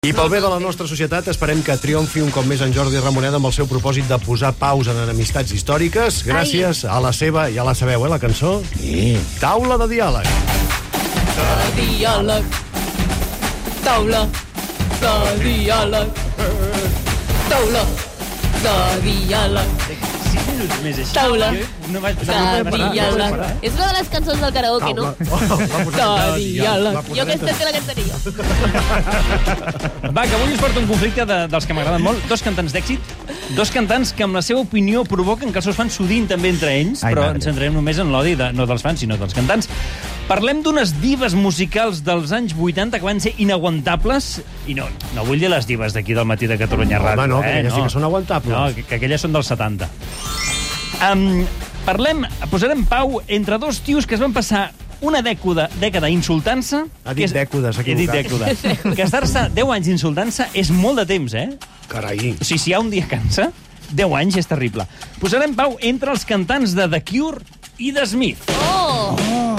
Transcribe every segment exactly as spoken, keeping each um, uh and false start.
I pel bé de la nostra societat esperem que triomfi un cop més en Jordi Ramoneda amb el seu propòsit de posar paus en enemistats històriques gràcies Ai. a la seva, ja la sabeu, eh, la cançó? Sí. Taula de diàleg. De diàleg. Taula de diàleg. Taula de diàleg. Sis minuts més així. Taula No vaig de posar diàleg. És una de les cançons del karaoke, no? De diàleg. Jo aquesta te la cantaria. Va, que avui us porto un conflicte de, dels que m'agraden molt. Dos cantants d'èxit, dos cantants que amb la seva opinió provoquen que els seus fans s'odin també entre ells, Ai, però madre. ens centrarem només en l'odi de, no dels fans, sinó dels cantants. Parlem d'unes divas musicals dels anys vuitanta que van ser inaguantables, i no, no vull dir les divas d'aquí del matí de Catalunya Ràdio. Home, no, que eh? aquelles sí que són aguantables. No, que, que aquelles són dels setanta. Um, parlem, posarem pau entre dos tios que es van passar una dècada, dècada insultant-se. Ha dit dècades, s'ha He dit equivocat. dècada. Que estar-se deu anys insultant-se és molt de temps, eh? Carai. O sigui, si hi ha un dia cansa, deu anys és terrible. Posarem pau entre els cantants de The Cure i de Smith. Oh!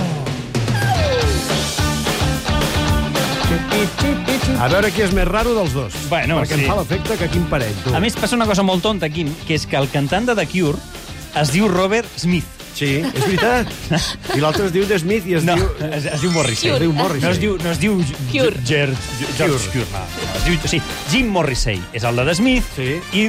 A veure qui és més raro dels dos. Bueno, Perquè sí. em fa l'efecte que quin parell, tu. A més, passa una cosa molt tonta aquí, que és que el cantant de The Cure es diu Robert Smith. Sí, és veritat. I l'altre es diu The Smith i es No, diu... es, es diu Morrissey. Es diu Morrissey. No es diu, no es diu Cure. George, George Cure. No, no, es diu, sí, Jim Morrissey és el de The Smith Sí. i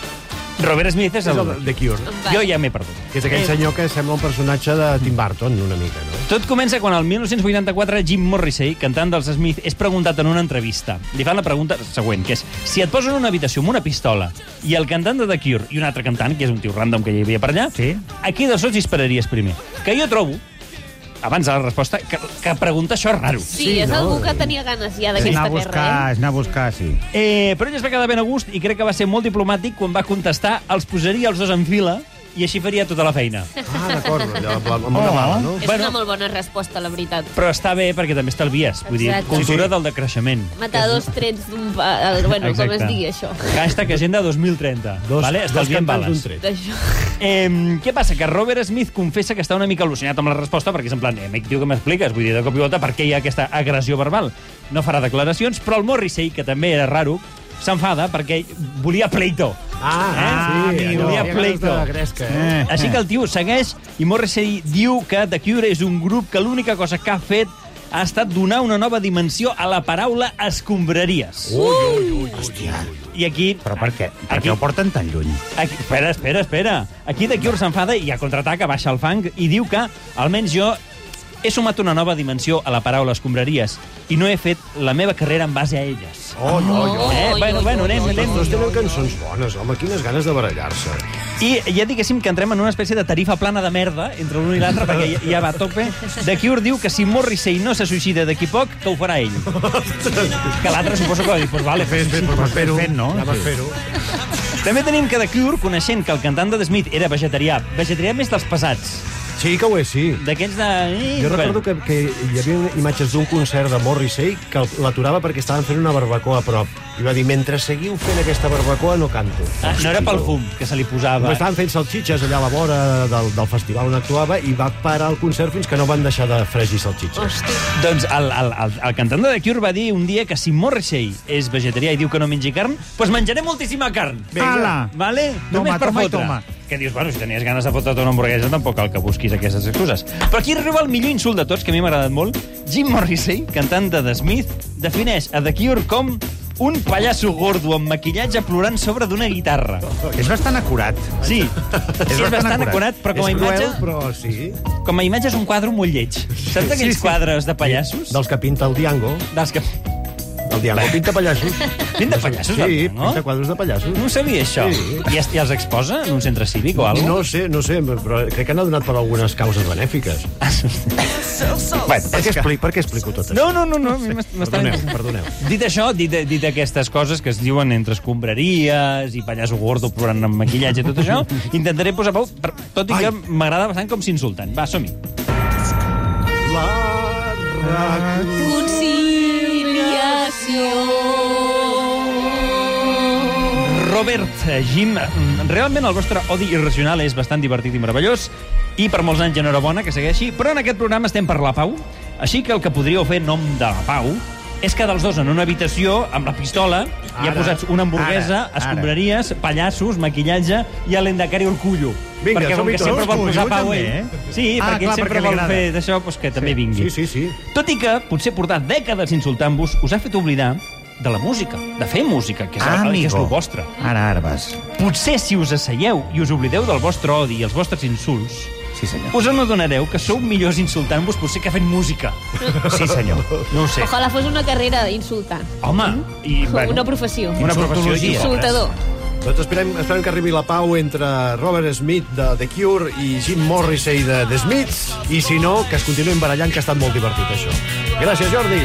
Robert Smith és És el el de... de Cure. Jo ja m'he perdut. Que és aquell Eh, senyor que sembla un personatge de Tim Burton, una mica, no? Tot comença quan el dinou vuitanta-quatre Jim Morrissey, cantant dels Smith, és preguntat en una entrevista. Li fan la pregunta següent, que és: si et posen en una habitació amb una pistola i el cantant de The Cure i un altre cantant, que és un tio random que hi havia per allà, Sí. a qui dels dos dispararies primer? Que jo trobo, abans de la resposta, que, que preguntar això és raro. Sí, Sí, és no? algú que tenia ganes ja És d'aquesta anar a buscar, terra, eh? és anar a buscar, sí. Eh, però ell es va quedar ben a gust i crec que va ser molt diplomàtic quan va contestar: els posaria els dos en fila i així faria tota la feina. Ah, d'acord, allò amb amb una Oh. bala, no? És Bueno. una molt bona resposta, la veritat. Però està bé perquè també estalvies. Vull dir, Exacte. cultura Sí, sí. del decreixement. Matar dos trets d'un... pa- el- Bueno, com Exacte. es digui, això. Hashtag Agenda dos mil trenta. Dos, vale? dos Estalviem cantants bales. d'un tret. D'això. Eh, què passa? Que Robert Smith confessa que està una mica al·lucinat amb la resposta perquè és en plan, eh, amic, tio, que m'expliques? Vull dir, de cop i volta, per què hi ha aquesta agressió verbal? No farà declaracions, però el Morrissey, que també era raro, s'enfada perquè volia pleito. Ah, Eh? sí, Amigo, allò, hi ha ganes pleito. de gresca, eh? Eh. Així que el tio segueix i Morrissey diu que The Cure és un grup que l'única cosa que ha fet ha estat donar una nova dimensió a la paraula escombraries. Ui, ui, ui, Hòstia. I aquí... Però per què? Per Aquí- què ho porten tan lluny? Aquí, espera, espera, espera. Aquí The Cure s'enfada i a contraataca, baixa el fang i diu que, almenys jo, he sumat una nova dimensió a la paraula escombraries i no he fet la meva carrera en base a elles. Oi, oi, oi. Eh, Oi, bueno, oi, bueno, oi, anem, oi, anem. Els dos tenen cançons bones, home, quines ganes de barallar-se. I ja diguéssim que entrem en una espècie de tarifa plana de merda entre l'un i l'altre, perquè ja, ja va a tope. The Cure diu que si Morrissey no se suïcida d'aquí poc, que ho farà ell. Que l'altre suposo que va dir, pues vale, Fes, fes, sí. per fer-ho. fent, no? Ja vas Sí. fer-ho. També tenim que The Cure, coneixent que el cantant de The Smith era vegetarià, vegetarià més dels pesats, Sí que ho és, sí. d'aquests de... Jo recordo que, que hi havia imatges d'un concert de Morrissey que l'aturava perquè estaven fent una barbacoa a prop. I va dir, mentre seguiu fent aquesta barbacoa no canto. Ah, no era pel fum que se li posava. Estaven fent salxitxes allà a la vora del, del festival on actuava i va parar el concert fins que no van deixar de fregir salxitxes. Hosti. Doncs el, el, el, el cantant de The Cure va dir un dia que si Morrissey és vegetarià i diu que no mengi carn, doncs menjaré moltíssima carn. Ala. Vale? Toma, Només per toma i fotre. toma. Que dius, bueno, si tenies ganes de fotre't una hamburguesa, tampoc cal que busquis aquestes excuses. Però aquí arriba el millor insult de tots, que a mi m'ha agradat molt. Jim Morrissey, cantant de The Smith, defineix a The Cure com un pallasso gordo amb maquillatge plorant sobre d'una guitarra. És bastant acurat. Sí, sí és bastant acurat, però com a és imatge... cruel, però sí. Com a imatge és un quadre molt lleig. Saps aquells sí. quadres de pallassos? Dels que pinta el Diango. Dels que... El Diango pinta pallassos. Pinta pallassos, Sí, el Diango? pinta quadres de pallassos. No ho sabia, això. Sí. I, es, I els exposa en un centre cívic o alguna No sé, no sé, però crec que n'ha donat per algunes causes benèfiques. Bueno, Per què, expli per què explico tot això? No, no, no, no. m'està- Perdoneu, perdoneu. Dit això, dit, dit aquestes coses que es diuen entre escombraries i pallasso gordo plorant amb maquillatge i tot això, intentaré posar pau, per- tot i que Ai. m'agrada bastant com s'insulten. Va, som-hi. La Conciliació. Robert, eh, Jim, realment el vostre odi irracional és bastant divertit i meravellós i per molts anys enhorabona que segueixi, però en aquest programa estem per la pau, així que el que podríeu fer en nom de la pau és que dels dos en una habitació, amb la pistola, hi ha Ara, posats una hamburguesa, ara, ara. escombraries, pallassos, maquillatge i l'Endacari Orcullo. Vinga, perquè com som-hi que tots. sempre vol posar Orcullo, pau també, ell. eh? Sí, Ah, perquè ell clar, sempre perquè li vol agrada. fer d'això, doncs que també vingui. Sí, sí, sí. Tot i que potser portar dècades insultant-vos us ha fet oblidar de la música, de fer música, que és, Ah, el, que és amigo. el vostre. Ara, ara vas. Potser si us asseieu i us oblideu del vostre odi i els vostres insults, Sí, senyor. us adonareu que sou millors insultant-vos potser que fent música. Sí, senyor. No ho sé. Ojalà fos una carrera insultant. Home, i, bueno, Una professió. una professió. Insultologia. Insultador. Doncs esperem, esperem que arribi la pau entre Robert Smith de The Cure i Jim Morrissey de The Smiths, i si no, que es continuïn barallant, que ha estat molt divertit, això. Gràcies, Jordi.